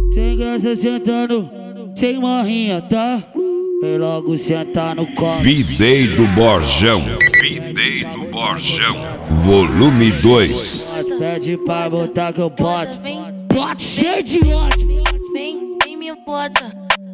Sem graça sentando, sem marrinha, tá? Vem logo sentar no colo. Videi do Borjão, Videi do Borjão, volume 2. Pede pra botar que eu boto. Boto cheio de ódio. Vem me bota.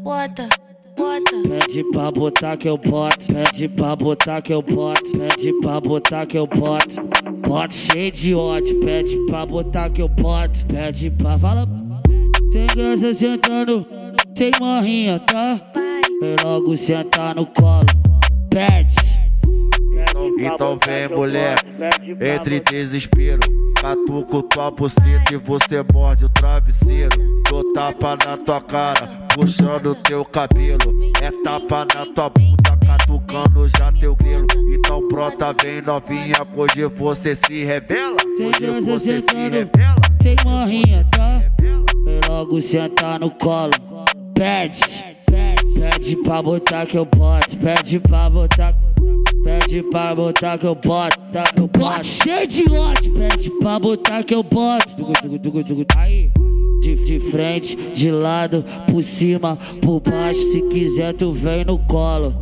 Pede pra botar que eu boto. Pede pra botar que eu boto. Pede pra botar que eu boto. Boto cheio de ódio. Pede pra botar que eu boto. Pede pra fala. Sem graça sentando, sem marrinha, tá? Vem logo sentar no colo. Pede. Então vem, mulher, entre desespero. Catuco tua buceta e você morde o travesseiro. Dou tapa na tua cara, puxando teu cabelo. É tapa na tua bunda, catucando já teu grelo. Então brota bem novinha, hoje você se revela. Hoje você se revela. Sem marrinha, tá? Vem logo sentar no colo. Pede. Pede pra botar que eu boto. Pede pra botar. Pede pra botar que eu boto. Boto cheio de ódio. Pede pra botar que eu boto. Aí, de frente, de lado, por cima, por baixo. Se quiser tu vem no colo.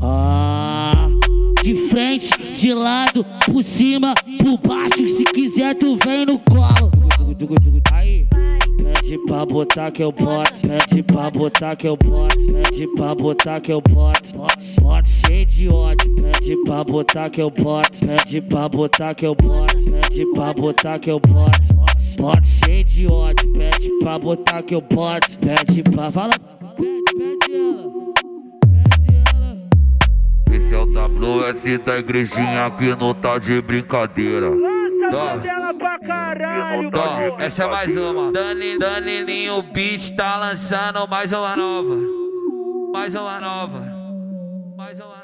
De frente, de lado, por cima, por baixo. Se quiser tu vem no colo. Aí, pede pra botar que eu boto. Pede pra botar que eu boto. Pede pra botar que eu boto. Boto cheio de ódio. Pede pra botar que eu boto. Pede pra botar que eu boto. Pede pra botar que eu boto. Boto cheio de ódio. Pede pra botar que eu boto. Pede pra fala. Pede ela. Esse é o WS da igrejinha que não tá de brincadeira. Essa é mais uma. Danilinho Beat tá lançando mais uma nova. Mais uma nova.